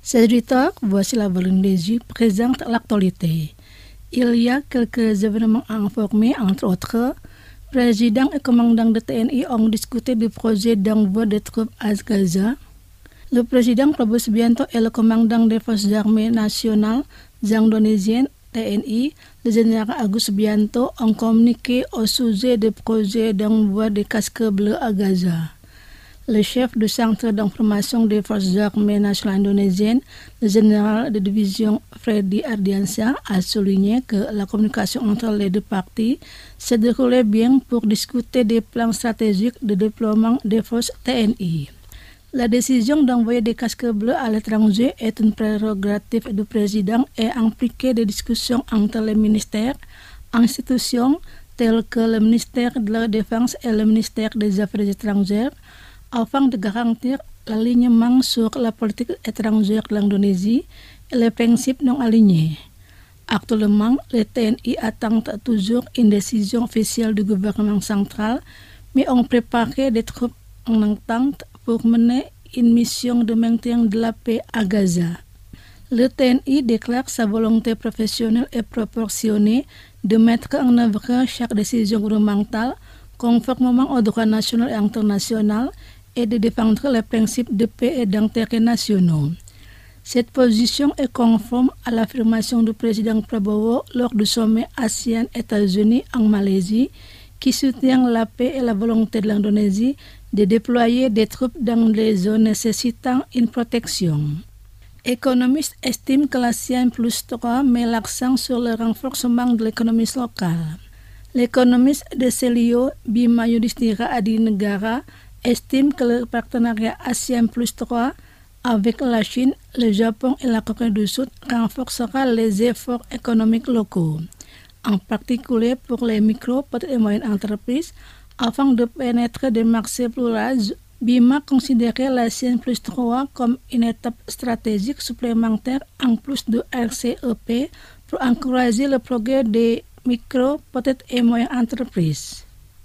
Chers auditeurs, voici la Volundésie présente l'actualité. Il y a quelques événements à informer, entre autres. Président et commandant de TNI ont discuté du projet d'envoi des troupes à Gaza. Le président Prabowo Subianto et le commandant des forces armées nationales indonésiennes TNI, le général Agus Subianto, ont communiqué au sujet du projet d'envoi des casques bleus à Gaza. Le chef du centre d'information des forces armées nationales indonésiennes, le général de division Freddy Ardiansyah, a souligné que la communication entre les deux parties s'est déroulée bien pour discuter des plans stratégiques de déploiement des forces TNI. La décision d'envoyer des casques bleus à l'étranger est une prérogative du président et implique des discussions entre les ministères, institutions telles que le ministère de la Défense et le ministère des Affaires étrangères, afin de garantir l'alignement sur la politique étrangère de l'Indonésie et les principes non alignés. Actuellement, les TNI attendent toujours une décision officielle du gouvernement central, mais ont préparé des troupes en entente pour mener une mission de maintien de la paix à Gaza. Le TNI déclare sa volonté professionnelle et proportionnée de mettre en œuvre chaque décision gouvernementale conformément au droit national et international et de défendre les principes de paix et d'intérêt nationaux. Cette position est conforme à l'affirmation du président Prabowo lors du sommet ASEAN-États-Unis en Malaisie, qui soutient la paix et la volonté de l'Indonésie de déployer des troupes dans les zones nécessitant une protection. Économistes estiment que l'ASEAN plus 3 met l'accent sur le renforcement de l'économie locale. L'économiste de Celio, Bima Yudhistira Adinegara, estime que le partenariat ASEAN plus 3 avec la Chine, le Japon et la Corée du Sud renforcera les efforts économiques locaux, en particulier pour les micro, petites et moyennes entreprises, afin de pénétrer des marchés plus larges. Bima considérait l'ASEAN plus 3 comme une étape stratégique supplémentaire en plus de RCEP pour encourager le progrès des micro, petites et moyennes entreprises.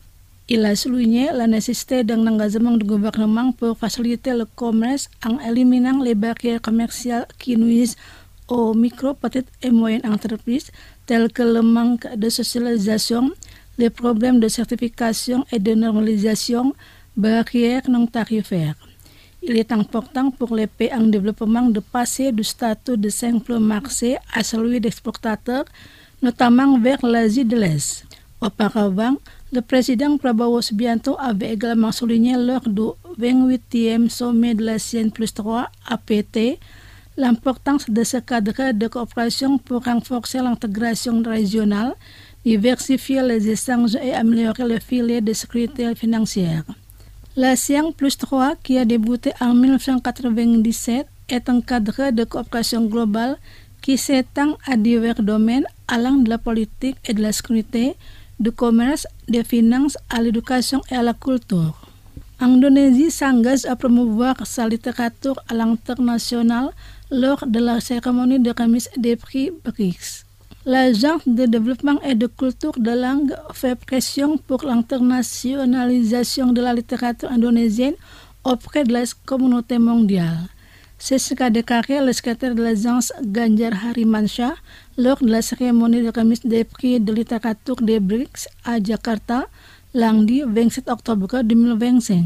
Il a souligné la nécessité d'un engagement du gouvernement pour faciliter le commerce en éliminant les barrières commerciales qui nuisent aux micro, petites et moyennes entreprises, telles que le manque de socialisation, les problèmes de certification et de normalisation, barrières non tarifaires. Il est important pour les pays en développement de passer du statut de simple marché à celui d'exportateur, notamment vers l'Asie de l'Est. Auparavant, le président Prabowo Subianto avait également souligné lors du 28e sommet de l'ASEAN plus 3 APT l'importance de ce cadre de coopération pour renforcer l'intégration régionale, diversifier les échanges et améliorer le filet de sécurité financière. L'ASEAN plus 3, qui a débuté en 1997, est un cadre de coopération globale qui s'étend à divers domaines allant de la politique et de la sécurité, du commerce, des finances, à l'éducation et à la culture. Indonésie s'engage à promouvoir sa littérature à l'international lors de la cérémonie de remise des prix BRICS. L'Agence de développement et de culture de langue fait pression pour l'internationalisation de la littérature indonésienne auprès de la communauté mondiale. C'est ce qu'a déclaré le secrétaire de l'agence Ganjar Harimansyah lors de la cérémonie de remise des prix de littérature des BRICS à Jakarta, lundi 27 octobre 2025.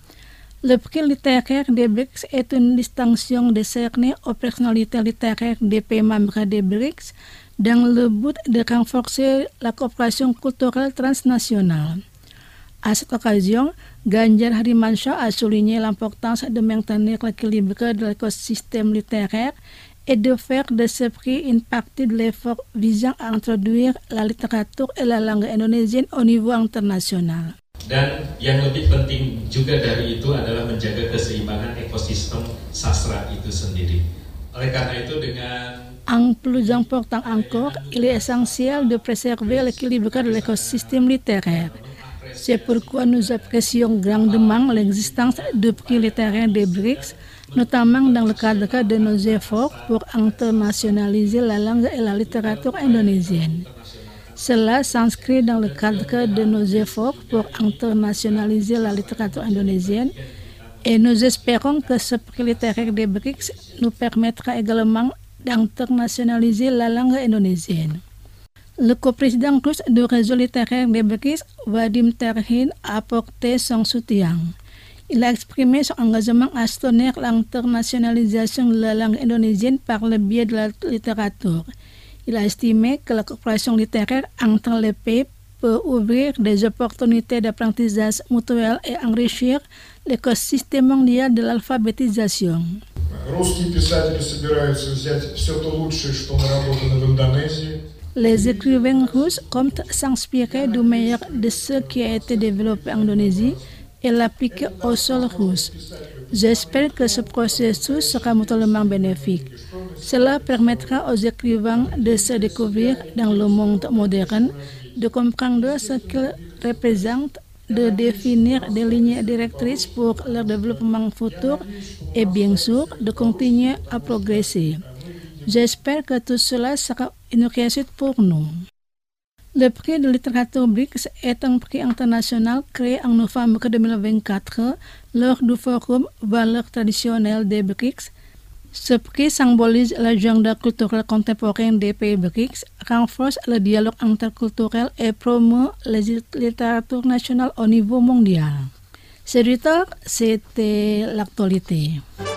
Le prix littéraire des BRICS est une distinction décernée aux personnalités littéraires des pays membres des BRICS dans le but de renforcer la coopération culturelle transnationale. À cette occasion, Ganjar Harimansyah a souligné l'importance de maintenir l'équilibre de l'écosystème littéraire et de faire de ce prix une partie de l'effort visant à introduire la littérature et la langue indonésienne au niveau international. Dan yang lebih penting juga dari itu adalah menjaga keseimbangan ekosistem sastra itu sendiri. Oleh karena itu dengan En plus important encore, il est essentiel de préserver l'équilibre de l'écosystème littéraire. C'est pourquoi nous apprécions grandement l'existence du prix littéraire des BRICS, notamment dans le cadre de nos efforts pour internationaliser la langue et la littérature indonésienne. Cela s'inscrit dans le cadre de nos efforts pour internationaliser la littérature indonésienne Et nous espérons que ce prix littéraire des BRICS nous permettra également d'internationaliser la langue indonésienne. Le coprésident russe du réseau littéraire des BRICS, Vadim Terhin, a apporté son soutien. Il a exprimé son engagement à soutenir l'internationalisation de la langue indonésienne par le biais de la littérature. Il a estimé que la coopération littéraire entre les pays peut ouvrir des opportunités d'apprentissage mutuel et enrichir l'écosystème mondial de l'alphabétisation. Les écrivains russes comptent s'inspirer du meilleur de ce qui a été développé en Indonésie et l'appliquer au sol russe. J'espère que ce processus sera mutuellement bénéfique. Cela permettra aux écrivains de se découvrir dans le monde moderne, de comprendre ce qu'ils représentent, de définir des lignes directrices pour leur développement futur et bien sûr de continuer à progresser. J'espère que tout cela sera une réussite pour nous. Le prix de littérature BRICS est un prix international créé en novembre 2024 lors du forum Valeurs traditionnelles des BRICS. Ce prix symbolise l'agenda culturel contemporain des pays BRICS, renforce le dialogue interculturel et promeut les littératures nationales au niveau mondial. C'était l'actualité.